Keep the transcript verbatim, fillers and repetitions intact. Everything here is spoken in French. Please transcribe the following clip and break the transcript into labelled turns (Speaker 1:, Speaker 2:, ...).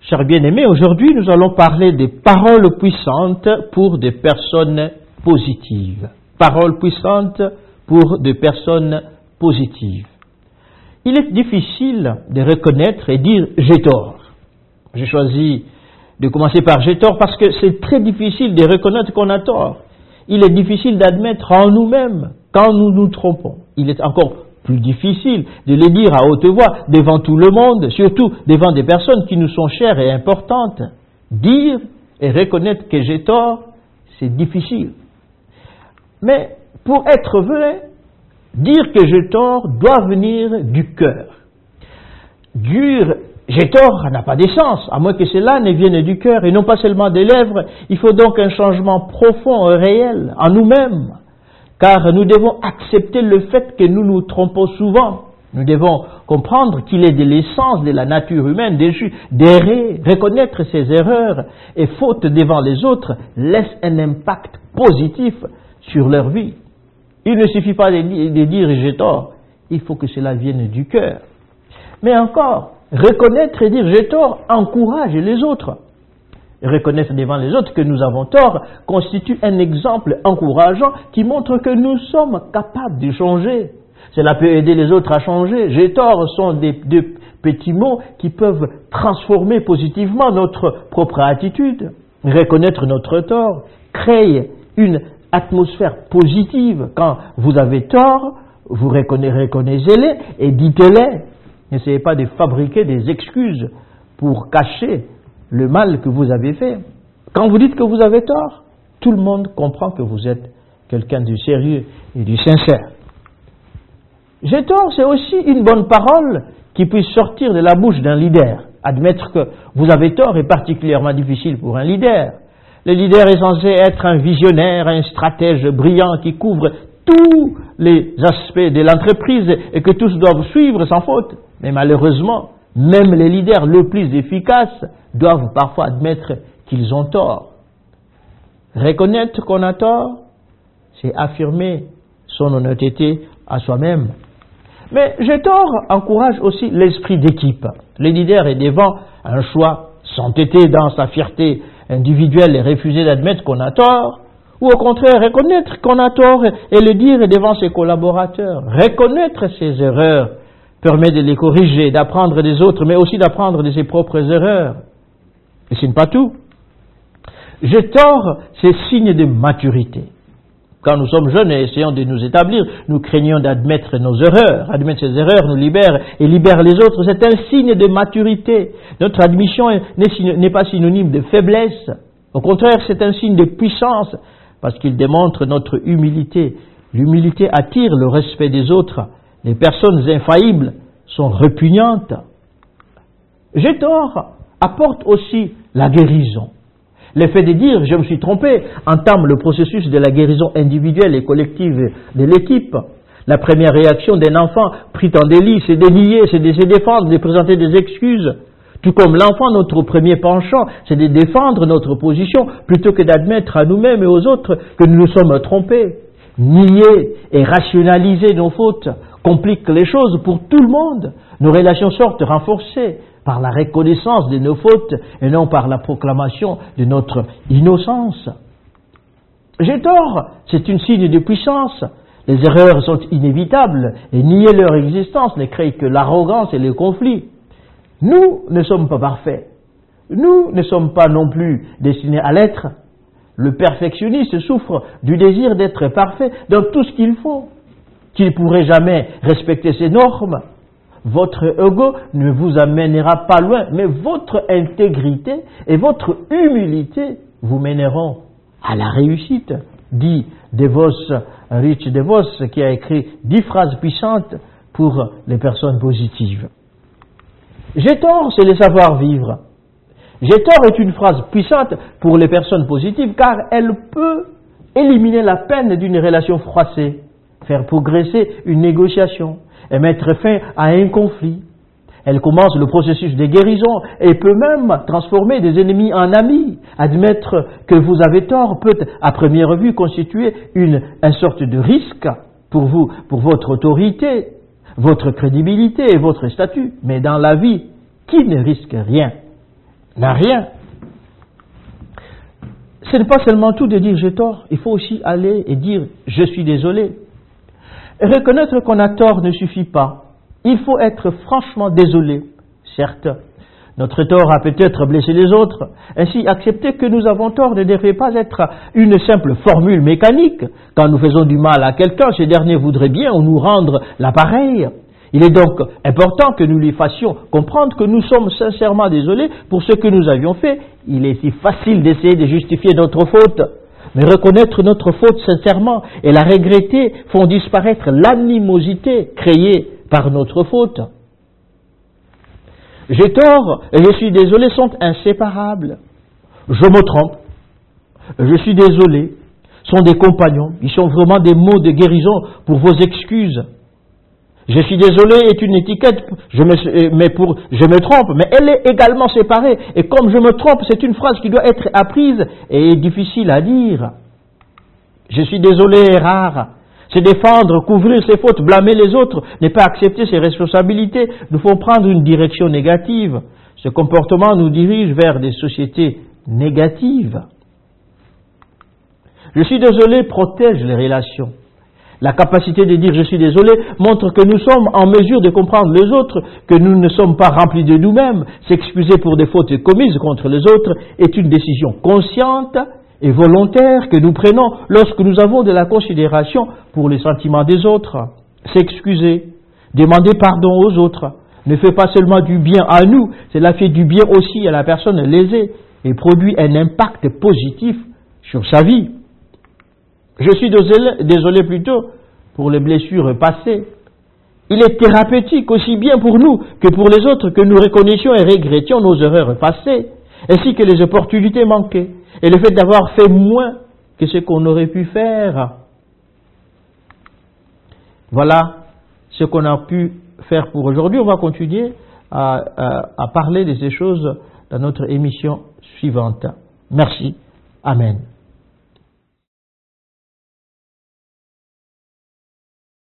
Speaker 1: Chers bien-aimés, aujourd'hui nous allons parler des paroles puissantes pour des personnes positives. Paroles puissantes pour des personnes positives. Il est difficile de reconnaître et dire « j'ai tort ». J'ai choisi de commencer par « j'ai tort » parce que c'est très difficile de reconnaître qu'on a tort. Il est difficile d'admettre en nous-mêmes quand nous nous trompons. Il est encore plus difficile de le dire à haute voix devant tout le monde, surtout devant des personnes qui nous sont chères et importantes. Dire et reconnaître que j'ai tort, c'est difficile. Mais pour être vrai, dire que j'ai tort doit venir du cœur. Dire j'ai tort n'a pas d'essence, à moins que cela ne vienne du cœur et non pas seulement des lèvres. Il faut donc un changement profond et réel en nous-mêmes. Car nous devons accepter le fait que nous nous trompons souvent. Nous devons comprendre qu'il est de l'essence de la nature humaine d'errer, reconnaître ses erreurs et fautes devant les autres laisse un impact positif sur leur vie. Il ne suffit pas de dire j'ai tort, il faut que cela vienne du cœur. Mais encore, reconnaître et dire j'ai tort encourage les autres. Reconnaître devant les autres que nous avons tort constitue un exemple encourageant qui montre que nous sommes capables de changer. Cela peut aider les autres à changer. J'ai tort sont des, des petits mots qui peuvent transformer positivement notre propre attitude. Reconnaître notre tort crée une atmosphère positive. Quand vous avez tort, vous reconnaissez-les et dites-les. N'essayez pas de fabriquer des excuses pour cacher le mal que vous avez fait. Quand vous dites que vous avez tort, tout le monde comprend que vous êtes quelqu'un du sérieux et du sincère. J'ai tort, c'est aussi une bonne parole qui puisse sortir de la bouche d'un leader. Admettre que vous avez tort est particulièrement difficile pour un leader. Le leader est censé être un visionnaire, un stratège brillant qui couvre tous les aspects de l'entreprise et que tous doivent suivre sans faute. Mais malheureusement, même les leaders les plus efficaces doivent parfois admettre qu'ils ont tort. Reconnaître qu'on a tort, c'est affirmer son honnêteté à soi-même. Mais j'ai tort encourage aussi l'esprit d'équipe. Le leader est devant un choix, s'entêter dans sa fierté individuelle et refuser d'admettre qu'on a tort, ou au contraire reconnaître qu'on a tort et le dire devant ses collaborateurs. Reconnaître ses erreurs permet de les corriger, d'apprendre des autres, mais aussi d'apprendre de ses propres erreurs. Et ce n'est pas tout. J'ai tort, c'est signe de maturité. Quand nous sommes jeunes et essayons de nous établir, nous craignons d'admettre nos erreurs. Admettre ces erreurs nous libère et libère les autres. C'est un signe de maturité. Notre admission n'est pas synonyme de faiblesse. Au contraire, c'est un signe de puissance parce qu'il démontre notre humilité. L'humilité attire le respect des autres. Les personnes infaillibles sont répugnantes. J'ai tort apporte aussi la guérison. Le fait de dire « je me suis trompé » entame le processus de la guérison individuelle et collective de l'équipe. La première réaction d'un enfant pris en délit, c'est de nier, c'est de se défendre, de présenter des excuses. Tout comme l'enfant, notre premier penchant, c'est de défendre notre position plutôt que d'admettre à nous-mêmes et aux autres que nous nous sommes trompés. Nier et rationaliser nos fautes complique les choses pour tout le monde. Nos relations sortent renforcées par la reconnaissance de nos fautes et non par la proclamation de notre innocence. J'ai tort, c'est un signe de puissance. Les erreurs sont inévitables et nier leur existence ne crée que l'arrogance et le conflit. Nous ne sommes pas parfaits. Nous ne sommes pas non plus destinés à l'être. Le perfectionniste souffre du désir d'être parfait dans tout ce qu'il faut, qu'il ne pourrait jamais respecter ses normes. Votre ego ne vous amènera pas loin, mais votre intégrité et votre humilité vous mèneront à la réussite, dit DeVos, Rich DeVos, qui a écrit dix phrases puissantes pour les personnes positives. J'ai tort, c'est le savoir-vivre. J'ai tort est une phrase puissante pour les personnes positives car elle peut éliminer la peine d'une relation froissée, faire progresser une négociation et mettre fin à un conflit. Elle commence le processus de guérison et peut même transformer des ennemis en amis. Admettre que vous avez tort peut, à première vue, constituer une, une sorte de risque pour vous, pour votre autorité, votre crédibilité et votre statut. Mais dans la vie, qui ne risque rien? n'a rien. Ce n'est pas seulement tout de dire j'ai tort, il faut aussi aller et dire je suis désolé. Et reconnaître qu'on a tort ne suffit pas. Il faut être franchement désolé. Certes, notre tort a peut-être blessé les autres. Ainsi, accepter que nous avons tort ne devrait pas être une simple formule mécanique. Quand nous faisons du mal à quelqu'un, ce dernier voudrait bien nous rendre l'appareil. Il est donc important que nous lui fassions comprendre que nous sommes sincèrement désolés pour ce que nous avions fait. Il est si facile d'essayer de justifier notre faute. Mais reconnaître notre faute sincèrement et la regretter font disparaître l'animosité créée par notre faute. J'ai tort et je suis désolé sont inséparables. Je me trompe, je suis désolé, sont des compagnons. Ils sont vraiment des mots de guérison pour vos excuses. Je suis désolé est une étiquette, je me, mais pour, je me trompe, mais elle est également séparée. Et comme je me trompe, c'est une phrase qui doit être apprise et est difficile à dire. Je suis désolé est rare. Se défendre, couvrir ses fautes, blâmer les autres, ne pas accepter ses responsabilités, nous font prendre une direction négative. Ce comportement nous dirige vers des sociétés négatives. Je suis désolé protège les relations. La capacité de dire je suis désolé montre que nous sommes en mesure de comprendre les autres, que nous ne sommes pas remplis de nous-mêmes. S'excuser pour des fautes commises contre les autres est une décision consciente et volontaire que nous prenons lorsque nous avons de la considération pour les sentiments des autres. S'excuser, demander pardon aux autres, ne fait pas seulement du bien à nous, cela fait du bien aussi à la personne lésée et produit un impact positif sur sa vie. Je suis désolé, désolé plutôt pour les blessures passées. Il est thérapeutique aussi bien pour nous que pour les autres que nous reconnaissions et regrettions nos erreurs passées, ainsi que les opportunités manquées, et le fait d'avoir fait moins que ce qu'on aurait pu faire. Voilà ce qu'on a pu faire pour aujourd'hui. On va continuer à, à, à parler de ces choses dans notre émission suivante. Merci. Amen.